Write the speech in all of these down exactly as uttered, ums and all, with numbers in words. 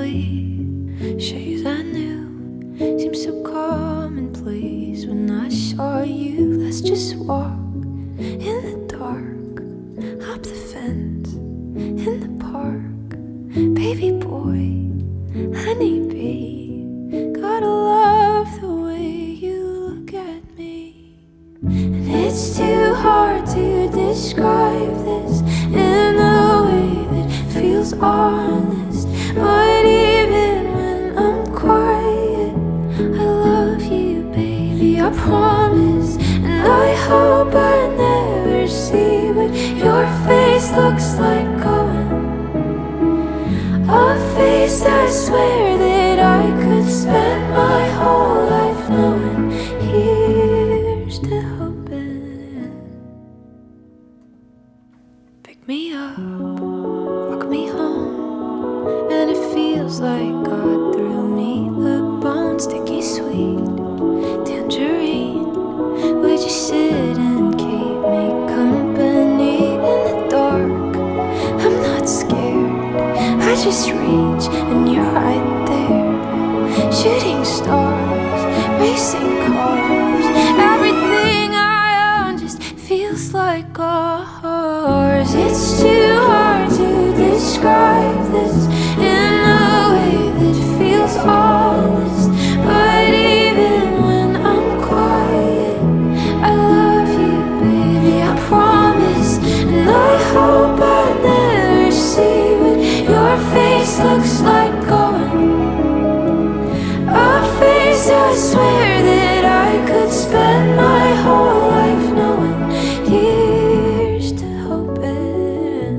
cliches I knew seemed so commonplace when I saw you. Let's just walk in the dark, hop the fence in the park. Baby boy, honey bee, gotta love the way you look at me. And it's too hard to describe this in a way that feels honest. But even when I'm quiet, I love you, baby, I promise. And I hope I never see what your face looks like going. A face I swear that I could spend my whole life knowing. Here's to hoping. Pick me up, walk me home, and it feels like God threw me the bone. Sticky sweet tangerine, would you sit and keep me company in the dark? I'm not scared, I just reach and you're right there. Shooting stars, racing cars, everything I own just feels like ours. It's too hard to describe this in a way that feels honest. But even when I'm quiet, I love you, baby, I promise. And I hope I never see what your face looks like going. A face I swear that I could spend my whole life knowing. Here's to hoping.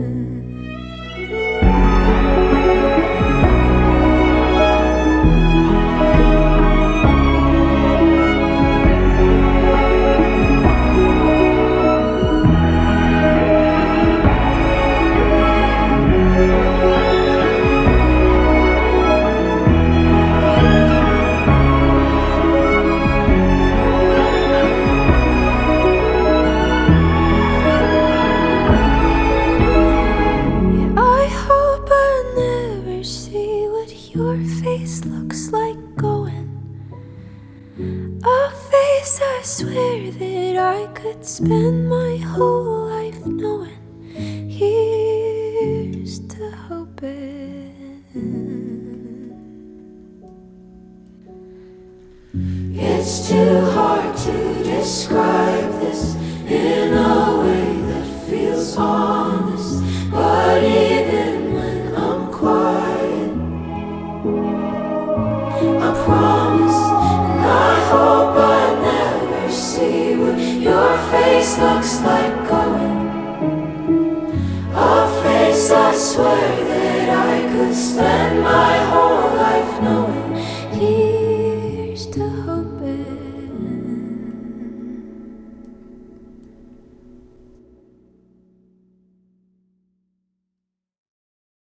Your face looks like going. A face I swear that I could spend my whole life knowing. Here's to hoping. It's too hard to describe this in a way that feels honest. But even when I'm quiet, I promise, and I hope I never see what your face looks like.